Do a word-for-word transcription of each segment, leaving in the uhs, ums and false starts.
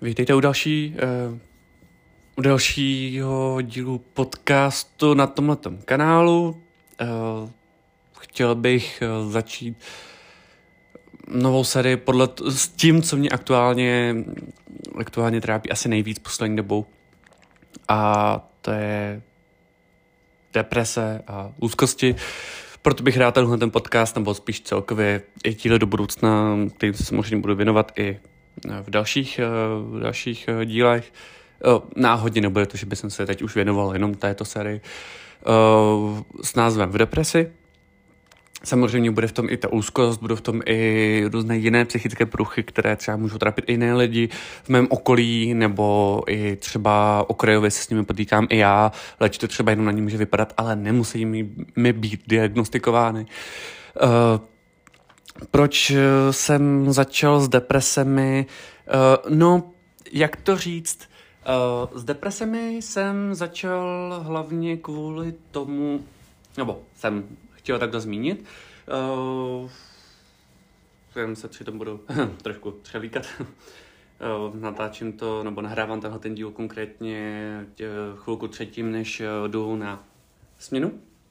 Vítejte u další, uh, u dalšího dílu podcastu na tomhletom kanálu. Uh, chtěl bych uh, začít novou sérii podle t- s tím, co mě aktuálně, aktuálně trápí asi nejvíc poslední dobou. A to je deprese a úzkosti. Proto bych rád tenhle ten podcast, nebo spíš celkově i díle do budoucna, kterým se možná budu věnovat i v dalších, v dalších dílech. Náhodně nebude to, že bych se teď už věnoval jenom této sérii s názvem V depresi. Samozřejmě bude v tom i ta úzkost, budou v tom i různé jiné psychické poruchy, které třeba můžou trápit i jiné lidi v mém okolí, nebo i třeba okrajově se s nimi potýkám i já, leč to třeba jenom na ní může vypadat, ale nemusí mi, mi být diagnostikovány. Uh, proč jsem začal s depresemi? Uh, no, jak to říct? Uh, s depresemi jsem začal hlavně kvůli tomu, nebo jsem chtěl takto zmínit. Uh, jen se přitom budu trošku třelíkat. uh, natáčím to, nebo nahrávám tenhle ten díl konkrétně uh, chvilku třetím, než uh, jdu na směnu.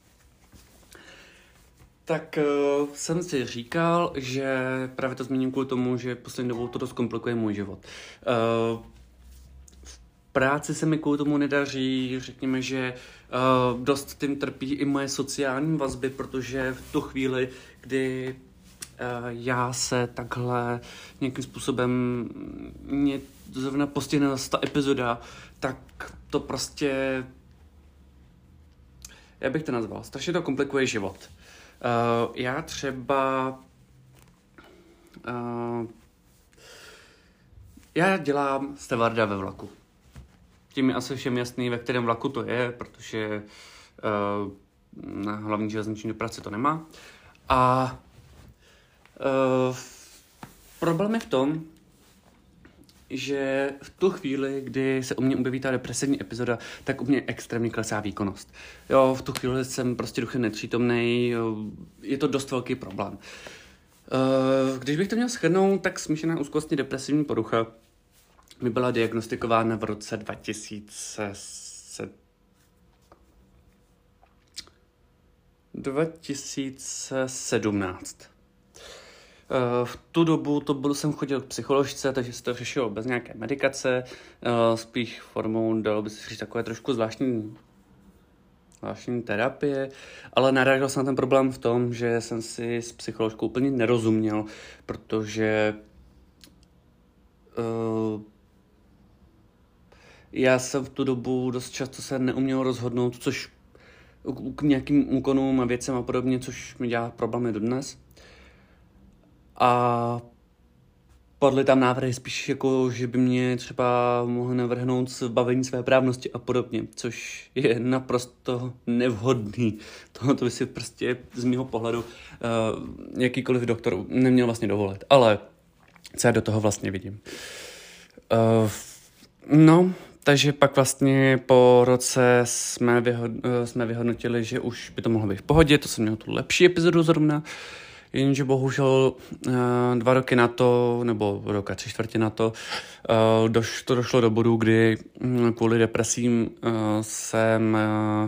Tak uh, jsem si říkal, že právě to zmíním kvůli tomu, že poslední dobou to dost komplikuje můj život. Uh, práci se mi kvůli tomu nedaří, řekněme, že uh, dost tím trpí i moje sociální vazby, protože v tu chvíli, kdy uh, já se takhle nějakým způsobem mě zrovna postihne ta epizoda, tak to prostě, jak bych to nazval, strašně to komplikuje život. Uh, já třeba uh, já dělám stevarda ve vlaku. Tím je asi všem jasný, ve kterém vlaku to je, protože uh, na hlavní železniční dopravce to nemá. A uh, problém je v tom, že v tu chvíli, kdy se u mě objeví ta depresivní epizoda, tak u mě extrémně klesá výkonnost. Jo, v tu chvíli jsem prostě duchem nepřítomnej, je to dost velký problém. Uh, když bych to měl shrnout, tak smíšená úzkostně depresivní porucha mi byla diagnostikována v roce dva tisíce sedmnáct. V tu dobu to byl, jsem chodil k psycholožce, takže se to řešilo bez nějaké medikace, spíš formou, dalo by se říct, takové trošku zvláštní, zvláštní terapie, ale narážel jsem na ten problém v tom, že jsem si s psycholožkou úplně nerozuměl, protože uh, já jsem v tu dobu dost často se neuměl rozhodnout, což k nějakým úkonům a věcem a podobně, což mi dělá problémy dodnes. A padly tam návrhy spíš jako, že by mě třeba mohl navrhnout zbavení své právnosti a podobně, což je naprosto nevhodný. Tohle by si prostě z mýho pohledu uh, jakýkoliv doktor neměl vlastně dovolit. Ale co já do toho vlastně vidím? Uh, no... Takže pak vlastně po roce jsme, vyhod- jsme vyhodnotili, že už by to mohlo být v pohodě, to jsem měl tu lepší epizodu zrovna, jenže bohužel dva roky na to, nebo roka tři čtvrtě na to, doš- to došlo do bodu, kdy kvůli depresím jsem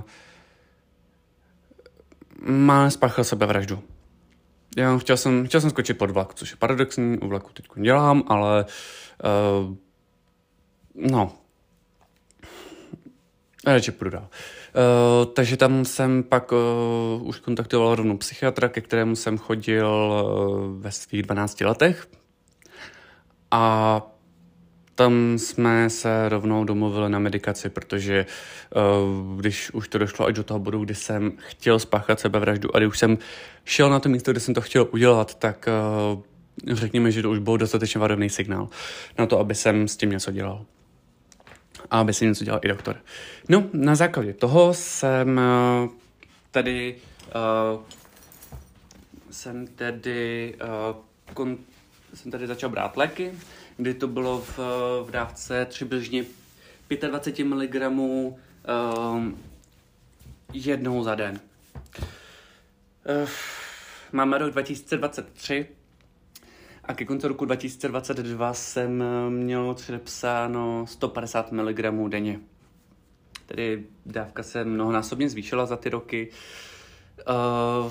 málem spáchal sebevraždu. Já chtěl jsem, chtěl jsem skočit pod vlak, což je paradoxní, u vlaku teď dělám, ale uh, no, radši půjdu dál. Uh, takže tam jsem pak uh, už kontaktoval rovnou psychiatra, ke kterému jsem chodil uh, ve svých dvanácti letech. A tam jsme se rovnou domluvili na medikaci, protože uh, když už to došlo až do toho bodu, kdy jsem chtěl spáchat sebevraždu a když už jsem šel na to místo, kde jsem to chtěl udělat, tak uh, řekněme, že to už byl dostatečně varovný signál na to, aby jsem s tím něco dělal. A aby si něco dělal i doktor. No, na základě toho jsem uh, tady uh, jsem tedy uh, kon, jsem tady začal brát léky, kdy to bylo v, v dávce přibližně dvacet pět miligramů uh, jednou za den. Uh, máme rok dva tisíce dvacet tři a ke konci roku dva tisíce dvacet dva jsem měl předepsáno sto padesát miligramů denně. Tedy dávka se mnohonásobně zvýšila za ty roky. Uh,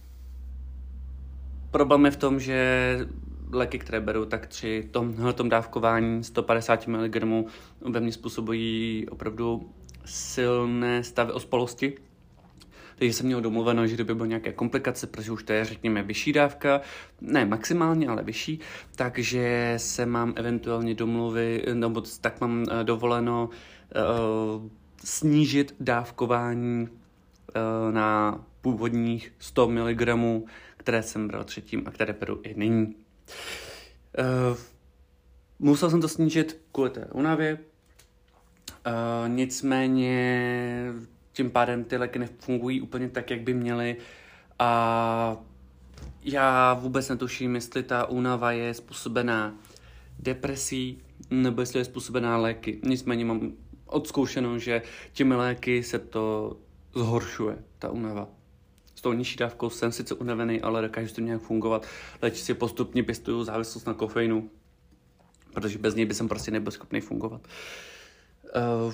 problém je v tom, že léky, které beru, tak při tomhletom dávkování sto padesát miligramů ve mně způsobují opravdu silné stavy ospalosti. Takže jsem měl domluveno, že kdyby byly nějaké komplikace, protože už to je, řekněme, vyšší dávka, ne maximálně, ale vyšší, takže se mám eventuálně domluvit, nebo tak mám dovoleno uh, snížit dávkování uh, na původních sto miligramů, které jsem bral předtím a které beru i nyní. Uh, musel jsem to snížit kvůli té únavě, uh, nicméně tím pádem ty léky nefungují úplně tak, jak by měly a já vůbec netuším, jestli ta únava je způsobená depresí nebo jestli je způsobená léky. Nicméně mám odzkoušeno, že těmi léky se to zhoršuje, ta únava. S tou nižší dávkou jsem sice unavený, ale dokážu to nějak fungovat, leč si postupně pěstuju závislost na kofeinu, protože bez něj by jsem prostě nebyl schopný fungovat. Uh,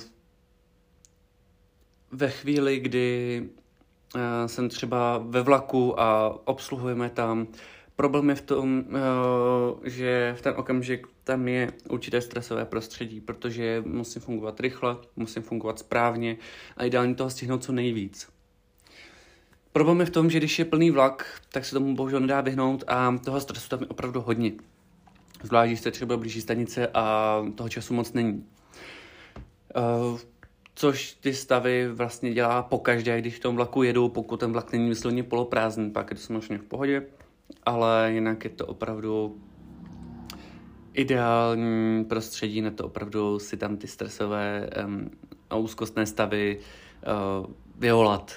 Ve chvíli, kdy uh, jsem třeba ve vlaku a obsluhujeme tam, problém je v tom, uh, že v ten okamžik tam je určité stresové prostředí, protože musím fungovat rychle, musím fungovat správně a ideálně toho stihnout co nejvíc. Problém je v tom, že když je plný vlak, tak se tomu bohužel nedá vyhnout a toho stresu tam je opravdu hodně. Zvlášť, když jste třeba blíží stanice a toho času moc není. Uh, Což ty stavy vlastně dělá pokaždé, když v tom vlaku jedu, pokud ten vlak není vysloveně poloprázdný, pak je to samozřejmě v pohodě, ale jinak je to opravdu ideální prostředí na to opravdu si tam ty stresové um, a úzkostné stavy uh, vyvolat.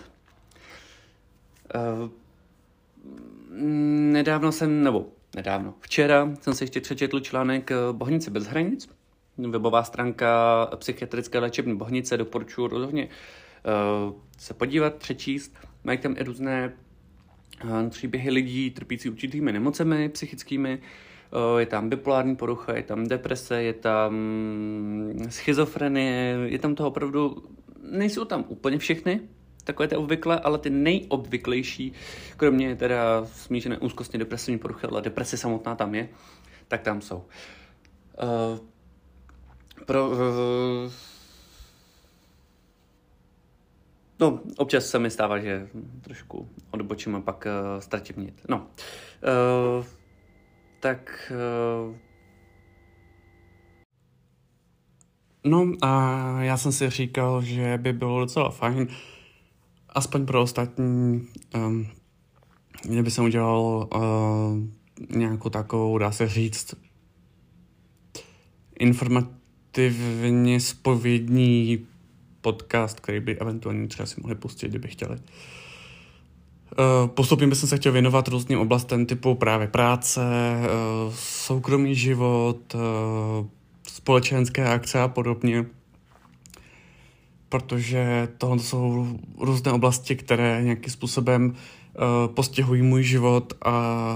Uh, nedávno jsem, nebo nedávno, včera jsem si ještě přečetl článek Bohnice bez hranic, webová stránka psychiatrické léčebny Bohnice, doporučuji rozhodně uh, se podívat, přečíst. Mají tam i různé uh, příběhy lidí trpící určitými nemocemi psychickými. Uh, je tam bipolární porucha, je tam deprese, je tam schizofrenie, je tam toho opravdu, nejsou tam úplně všechny, takové ty obvykle, ale ty nejobvyklejší, kromě teda smíšené úzkostně depresivní poruchy, ale deprese samotná tam je, tak tam jsou. Uh, Pro, uh, no, občas se mi stává, že trošku odbočím a pak uh, ztratím nit. No, uh, tak... Uh... No a já jsem si říkal, že by bylo docela fajn, aspoň pro ostatní, um, kdyby jsem udělal uh, nějakou takovou, dá se říct, informativní aktivně zpovědní podcast, který by eventuálně třeba si mohli pustit, kdyby chtěli. Uh, postupně bych se chtěl věnovat různým oblastem typu právě práce, uh, soukromý život, uh, společenské akce a podobně. Protože tohle jsou různé oblasti, které nějakým způsobem uh, postihují můj život a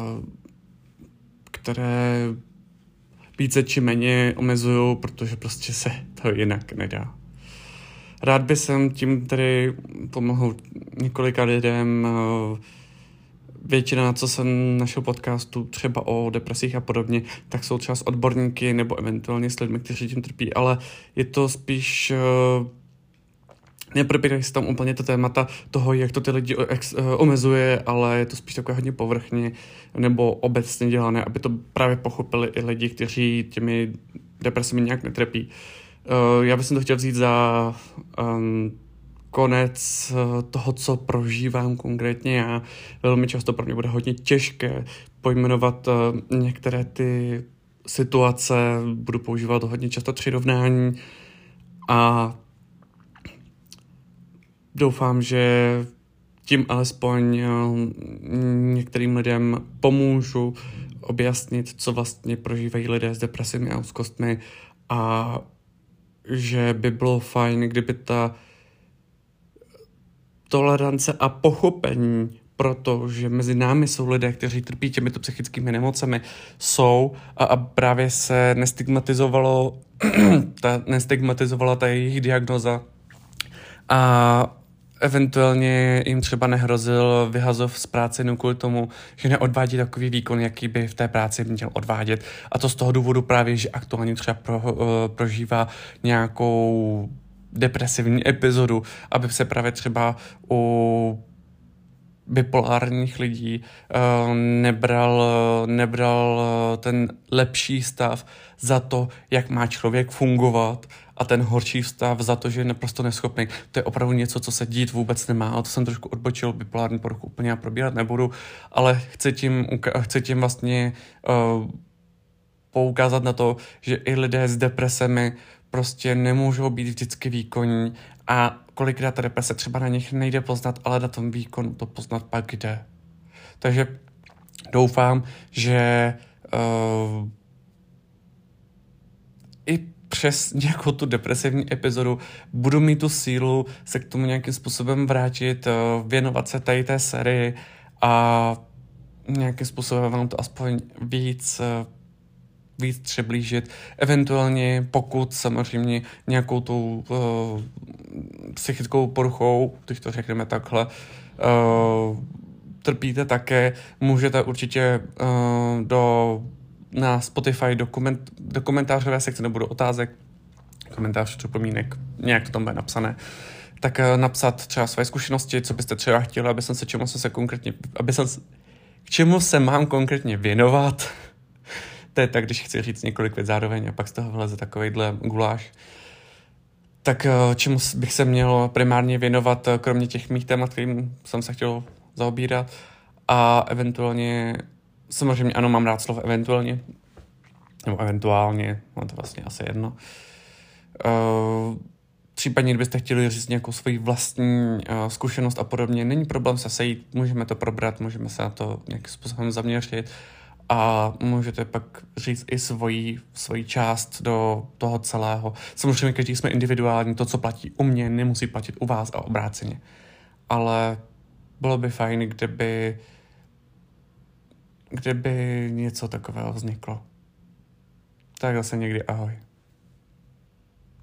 které více či méně omezuju, protože prostě se to jinak nedá. Rád by jsem tím tedy pomohl několika lidem. Většina, co jsem našel podcastu, třeba o depresích a podobně, tak jsou třeba s odborníky nebo eventuálně s lidmi, kteří tím trpí, ale je to spíš... Neprobírají se tam úplně to témata toho, jak to ty lidi ex, omezuje, ale je to spíš takové hodně povrchně nebo obecně dělané, aby to právě pochopili i lidi, kteří těmi depresemi nějak netrpí. Uh, já bych to chtěl vzít za um, konec toho, co prožívám konkrétně já. Velmi často pro mě bude hodně těžké pojmenovat uh, některé ty situace, budu používat hodně často přirovnání a doufám, že tím alespoň některým lidem pomůžu objasnit, co vlastně prožívají lidé s depresemi a úzkostmi a že by bylo fajn, kdyby ta tolerance a pochopení protože mezi námi jsou lidé, kteří trpí těmito psychickými nemocemi, jsou a, a právě se nestigmatizovalo, ta, nestigmatizovala ta jejich diagnoza a eventuálně jim třeba nehrozil vyhazov z práce jenom kvůli tomu, že neodvádí takový výkon, jaký by v té práci měl odvádět. A to z toho důvodu právě, že aktuálně třeba pro, uh, prožívá nějakou depresivní epizodu, aby se právě třeba u bipolárních lidí uh, nebral, nebral uh, ten lepší stav za to, jak má člověk fungovat a ten horší stav za to, že je naprosto neschopný. To je opravdu něco, co se dít vůbec nemá. A to jsem trošku odbočil, bipolární poruchu úplně já probírat nebudu, ale chci tím, chci tím vlastně uh, poukázat na to, že i lidé s depresemi prostě nemůžou být vždycky výkonní a kolikrát ta deprese třeba na nich nejde poznat, ale na tom výkonu to poznat pak jde. Takže doufám, že uh, i přes nějakou tu depresivní epizodu budu mít tu sílu se k tomu nějakým způsobem vrátit, uh, věnovat se tady té sérii a nějakým způsobem vám to aspoň víc uh, víc přiblížit. Eventuálně, pokud samozřejmě nějakou tu uh, psychickou poruchou, když to řekneme takhle, uh, trpíte také, můžete určitě uh, do, na Spotify do, koment, do komentářové sekce nebo do otázek, komentář, připomínek, nějak to tam bude napsané, tak uh, napsat třeba své zkušenosti, co byste třeba chtěli, aby jsem se čemu se konkrétně, aby jsem, k čemu se mám konkrétně věnovat. To je tak, když chci říct několik věc zároveň a pak z toho vleze takovejhle guláš. Tak čemu bych se měl primárně věnovat, kromě těch mých témat, kterým jsem se chtěl zaobírat. A eventuálně, samozřejmě ano, mám rád slovo eventuálně, nebo eventuálně, mám to vlastně asi jedno. Uh, případně, kdybyste chtěli říct nějakou svoji vlastní uh, zkušenost a podobně, není problém se sejít, můžeme to probrat, můžeme se na to nějakým způsobem zaměřit. A můžete pak říct i svoji, svoji část do toho celého. Samozřejmě každý jsme individuální, to, co platí u mě, nemusí platit u vás a obráceně. Ale bylo by fajn, kdyby, kdyby něco takového vzniklo. Tak zase někdy ahoj.